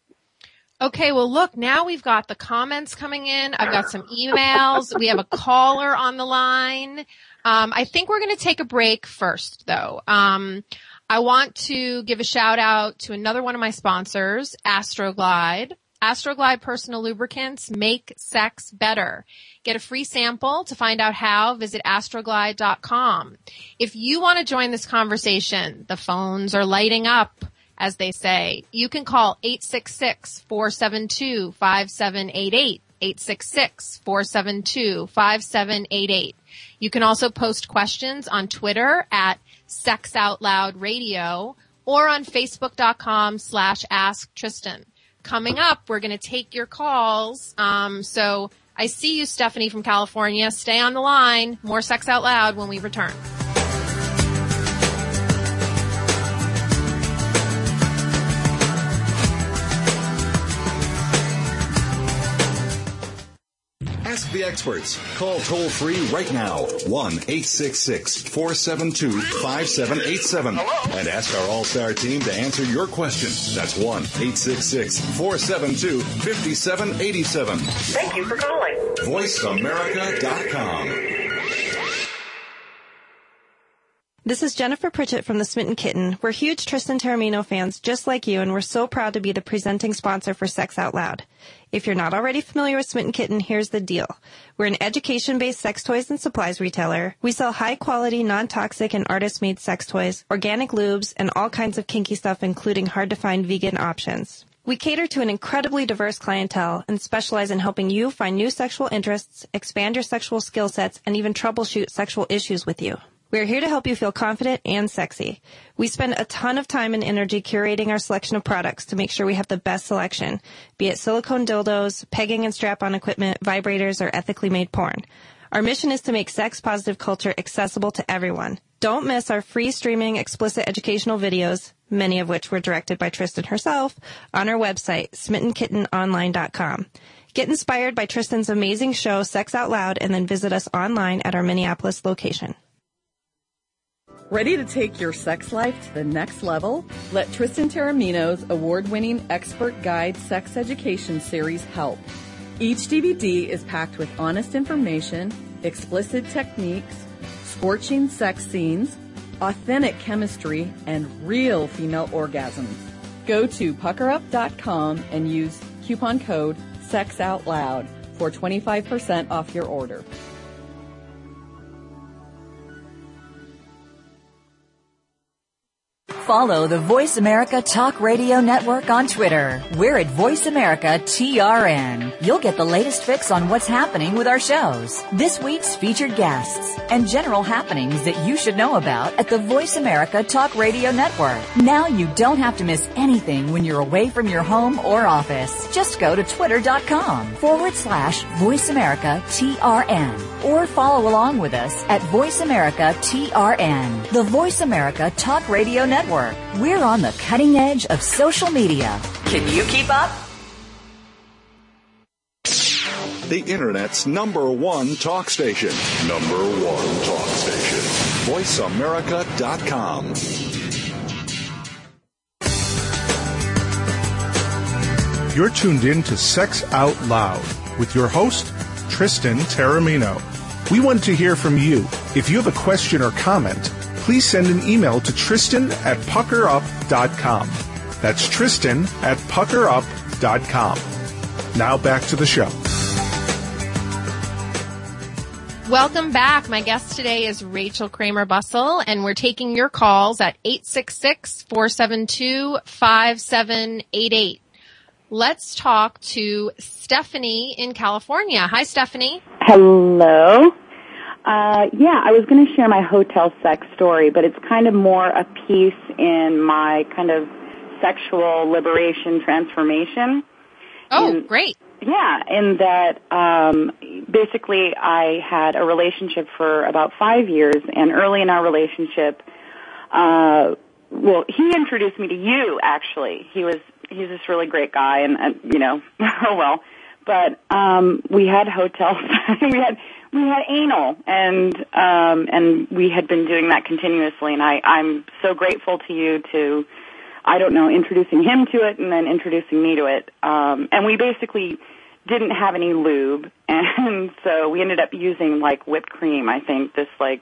Okay, well, look, now we've got the comments coming in. I've got some emails. We have a caller on the line. Um, I think we're going to take a break first, though. Um, I want to give a shout out to another one of my sponsors, Astroglide. Astroglide personal lubricants make sex better. Get a free sample. To find out how, visit astroglide dot com. If you want to join this conversation, the phones are lighting up, as they say. You can call eight six six, four seven two, five seven eight eight, eight six six, four seven two, five seven eight eight. You can also post questions on Twitter at Sex Out Loud Radio or on Facebook.com slash Ask Tristan. Coming up, we're going to take your calls. Um, so I see you, Stephanie from California. Stay on the line. More Sex Out Loud when we return. Ask the experts. Call toll free right now. one eight six six, four seven two, five seven eight seven. And ask our all-star team to answer your question. That's one eight six six, four seven two, five seven eight seven. Thank you for calling. voice america dot com. This is Jennifer Pritchett from The Smitten Kitten. We're huge Tristan Taormino fans just like you, and we're so proud to be the presenting sponsor for Sex Out Loud. If you're not already familiar with Smitten Kitten, here's the deal. We're an education-based sex toys and supplies retailer. We sell high-quality, non-toxic, and artist-made sex toys, organic lubes, and all kinds of kinky stuff, including hard-to-find vegan options. We cater to an incredibly diverse clientele and specialize in helping you find new sexual interests, expand your sexual skill sets, and even troubleshoot sexual issues with you. We are here to help you feel confident and sexy. We spend a ton of time and energy curating our selection of products to make sure we have the best selection, be it silicone dildos, pegging and strap-on equipment, vibrators, or ethically made porn. Our mission is to make sex-positive culture accessible to everyone. Don't miss our free streaming explicit educational videos, many of which were directed by Tristan herself, on our website, smitten kitten online dot com. Get inspired by Tristan's amazing show, Sex Out Loud, and then visit us online at our Minneapolis location. Ready to take your sex life to the next level? Let Tristan Taormino's award-winning expert guide sex education series help. Each D V D is packed with honest information, explicit techniques, scorching sex scenes, authentic chemistry, and real female orgasms. Go to pucker up dot com and use coupon code SEXOUTLOUD for twenty-five percent off your order. Follow the Voice America Talk Radio Network on Twitter. We're at Voice America T R N. You'll get the latest fix on what's happening with our shows, this week's featured guests, and general happenings that you should know about at the Voice America Talk Radio Network. Now you don't have to miss anything when you're away from your home or office. Just go to twitter.com forward slash Voice America T R N or follow along with us at Voice America T R N. The Voice America Talk Radio Network. We're on the cutting edge of social media. Can you keep up? The Internet's number one talk station. Number one talk station. voice america dot com. You're tuned in to Sex Out Loud with your host, Tristan Taormino. We want to hear from you. If you have a question or comment, please send an email to Tristan at pucker up dot com. That's Tristan at pucker up dot com. Now back to the show. Welcome back. My guest today is Rachel Kramer Bussell, and we're taking your calls at eight six six, four seven two, five seven eight eight. Let's talk to Stephanie in California. Hi, Stephanie. Hello. Uh, yeah, I was going to share my hotel sex story, but it's kind of more a piece in my kind of sexual liberation transformation. Oh, in, great. Yeah, in that um, basically I had a relationship for about five years, and early in our relationship, uh, well, he introduced me to you, actually. He was, he's this really great guy, and, and you know, oh well. But um, we had hotel we had we had anal, and um, and we had been doing that continuously. And I, I'm so grateful to you to, I don't know, introducing him to it and then introducing me to it. Um, and we basically didn't have any lube, and so we ended up using like whipped cream. I think this like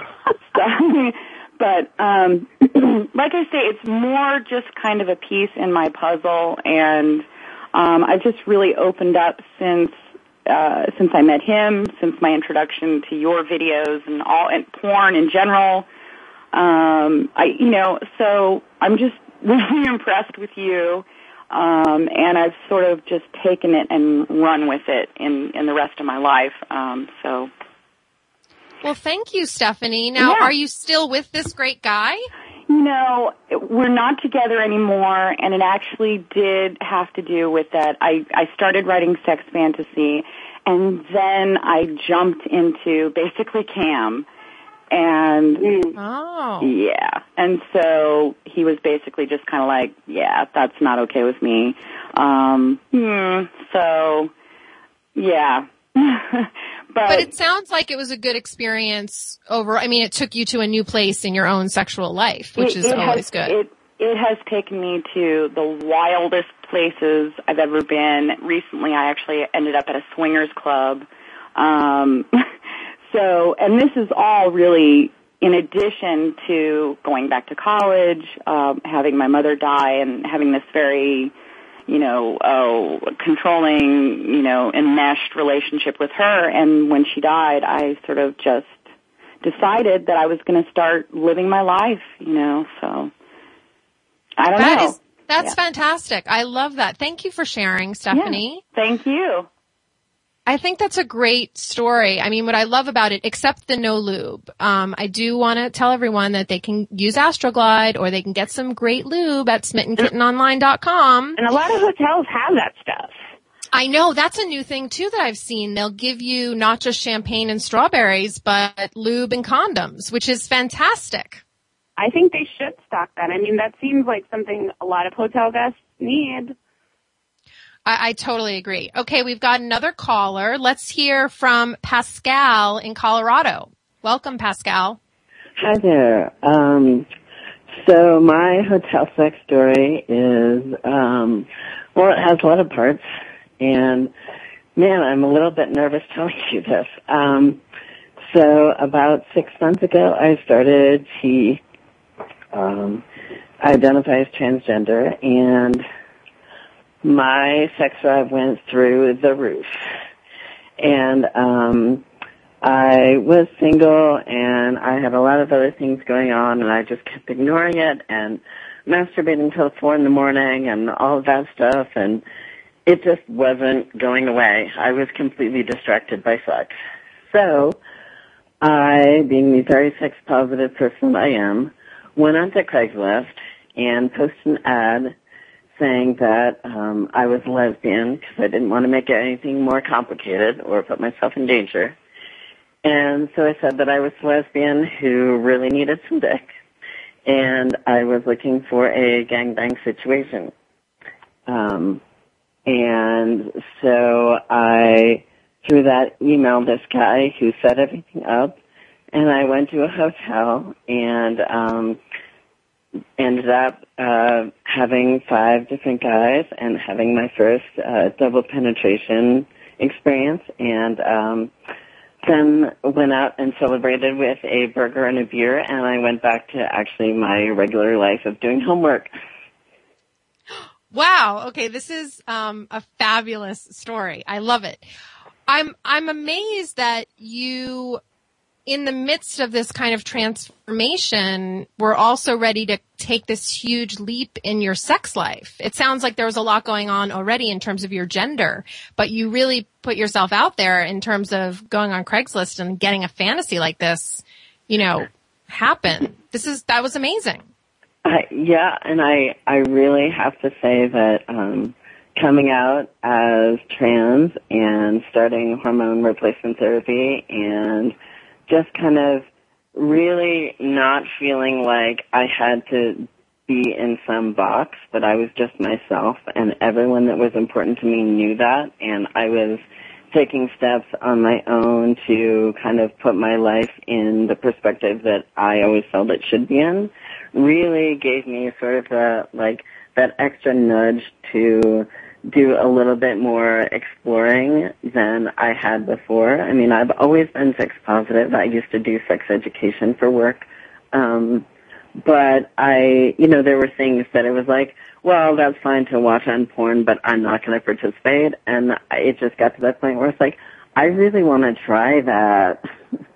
stuff. But um, like I say, it's more just kind of a piece in my puzzle, and Um, I've just really opened up since uh, since I met him, since my introduction to your videos and all and porn in general. Um, I, you know, so I'm just really impressed with you, um, and I've sort of just taken it and run with it in in the rest of my life. Um, so, well, thank you, Stephanie. Now, yeah. Are you still with this great guy? You know, we're not together anymore, and it actually did have to do with that. I, I started writing sex fantasy, and then I jumped into basically cam, and oh. yeah, and so he was basically just kind of like, yeah, that's not okay with me. Um, hmm, so, yeah. But, but it sounds like it was a good experience over, I mean, it took you to a new place in your own sexual life, which it, is it always has, good. It, it has taken me to the wildest places I've ever been. Recently, I actually ended up at a swingers club. Um, so, and this is all really in addition to going back to college, um, having my mother die and having this very, you know, oh, controlling, you know, enmeshed relationship with her. And when she died, I sort of just decided that I was going to start living my life, you know, so I don't that know. Is, That's yeah. fantastic. I love that. Thank you for sharing, Stephanie. Yeah, thank you. I think that's a great story. I mean, what I love about it, except the no lube, um, I do want to tell everyone that they can use Astroglide or they can get some great lube at smitten kitten online dot com. And a lot of hotels have that stuff. I know. That's a new thing, too, that I've seen. They'll give you not just champagne and strawberries, but lube and condoms, which is fantastic. I think they should stock that. I mean, that seems like something a lot of hotel guests need. I, I totally agree. Okay, we've got another caller. Let's hear from Pascal in Colorado. Welcome, Pascal. Hi there. Um, so my hotel sex story is, um, well, it has a lot of parts, and man, I'm a little bit nervous telling you this. Um, so about six months ago, I started to um, identify as transgender, and my sex drive went through the roof. And um I was single, and I had a lot of other things going on, and I just kept ignoring it and masturbating till four in the morning and all of that stuff, and it just wasn't going away. I was completely distracted by sex. So I, being the very sex-positive person I am, went onto Craigslist and posted an ad saying that um, I was a lesbian because I didn't want to make it anything more complicated or put myself in danger. And so I said that I was a lesbian who really needed some dick, and I was looking for a gangbang situation. Um, and so I, through that, emailed this guy who set everything up, and I went to a hotel and um, ended up uh, having five different guys and having my first uh, double penetration experience, and um, then went out and celebrated with a burger and a beer, and I went back to actually my regular life of doing homework. Wow. Okay, this is um, a fabulous story. I love it. I'm I'm amazed that you, in the midst of this kind of transformation, were also ready to take this huge leap in your sex life. It sounds like there was a lot going on already in terms of your gender, but you really put yourself out there in terms of going on Craigslist and getting a fantasy like this, you know, happen. This is, that was amazing. Uh, yeah, and I, I really have to say that um, coming out as trans and starting hormone replacement therapy and just kind of really not feeling like I had to be in some box, but I was just myself, and everyone that was important to me knew that, and I was taking steps on my own to kind of put my life in the perspective that I always felt it should be in, really gave me sort of a, like, that extra nudge to do a little bit more exploring than I had before. I mean, I've always been sex positive. I used to do sex education for work. Um, but I, you know, there were things that it was like, well, that's fine to watch on porn, but I'm not going to participate. And it just got to that point where it's like, I really want to try that.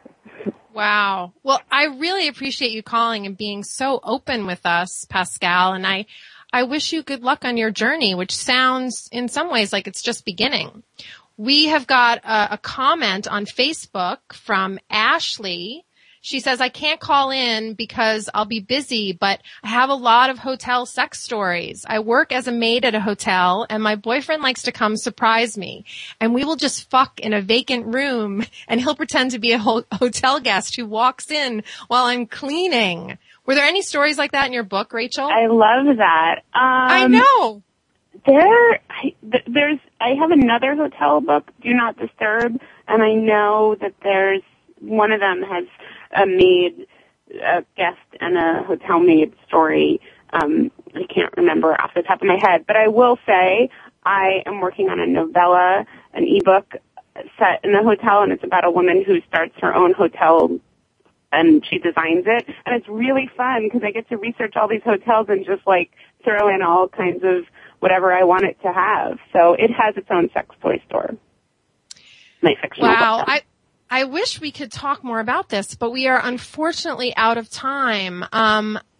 Wow. Well, I really appreciate you calling and being so open with us, Pascal. And I, I wish you good luck on your journey, which sounds in some ways like it's just beginning. We have got a, a comment on Facebook from Ashley. She says, I can't call in because I'll be busy, but I have a lot of hotel sex stories. I work as a maid at a hotel, and my boyfriend likes to come surprise me. And we will just fuck in a vacant room, and he'll pretend to be a ho- hotel guest who walks in while I'm cleaning. Were there any stories like that in your book, Rachel? I love that. Um, I know. There, I, th- there's, I have another hotel book, Do Not Disturb, and I know that there's, one of them has a maid, a guest, and a hotel maid story. Um, I can't remember off the top of my head, but I will say I am working on a novella, an ebook set in a hotel, and it's about a woman who starts her own hotel and she designs it, and it's really fun because I get to research all these hotels and just like throw in all kinds of whatever I want it to have. So it has its own sex toy store. My fictional Wow, book. I I wish we could talk more about this, but we are unfortunately out of time. Um,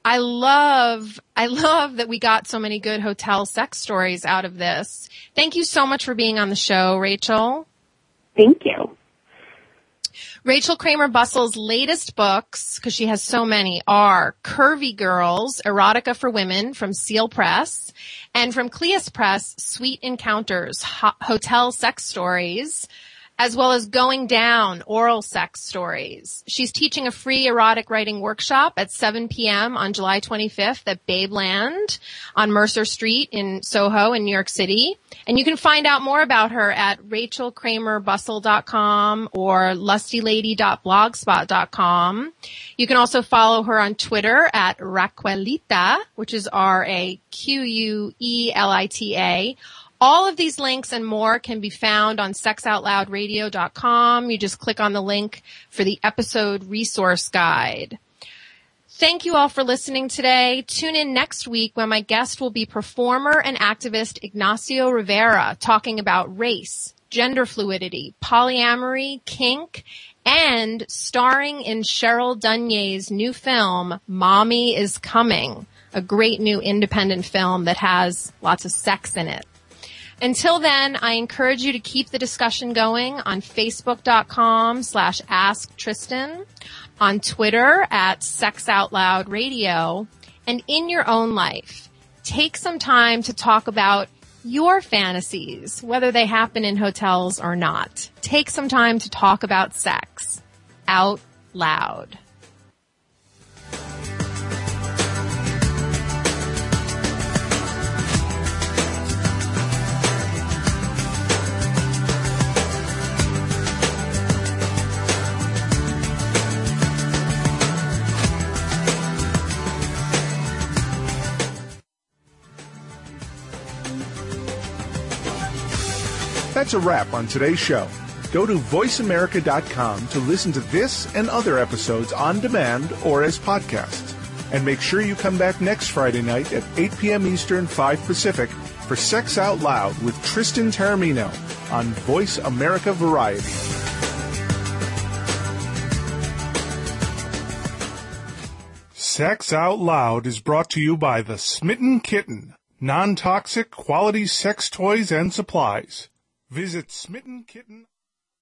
I love, I love that we got so many good hotel sex stories out of this. Thank you so much for being on the show, Rachel. Thank you. Rachel Kramer Bussel's latest books, because she has so many, are Curvy Girls, Erotica for Women from Seal Press, and from Cleus Press, Sweet Encounters, Ho- Hotel Sex Stories, as well as Going Down, Oral Sex Stories. She's teaching a free erotic writing workshop at seven p.m. on July twenty-fifth at Babeland on Mercer Street in Soho in New York City. And you can find out more about her at rachel kramer bussel dot com or lusty lady dot blogspot dot com. You can also follow her on Twitter at Raquelita, which is R A Q U E L I T A. All of these links and more can be found on sex out loud radio dot com. You just click on the link for the episode resource guide. Thank you all for listening today. Tune in next week when my guest will be performer and activist Ignacio Rivera talking about race, gender fluidity, polyamory, kink, and starring in Cheryl Dunye's new film, Mommy is Coming, a great new independent film that has lots of sex in it. Until then, I encourage you to keep the discussion going on facebook.com slash ask Tristan, on Twitter at Sex Out Loud Radio, and in your own life. Take some time to talk about your fantasies, whether they happen in hotels or not. Take some time to talk about sex out loud. That's a wrap on today's show. Go to voice america dot com to listen to this and other episodes on demand or as podcasts. And make sure you come back next Friday night at eight p.m. Eastern, five Pacific for Sex Out Loud with Tristan Taormino on Voice America Variety. Sex Out Loud is brought to you by the Smitten Kitten, non-toxic quality sex toys and supplies. Visit Smitten Kitten.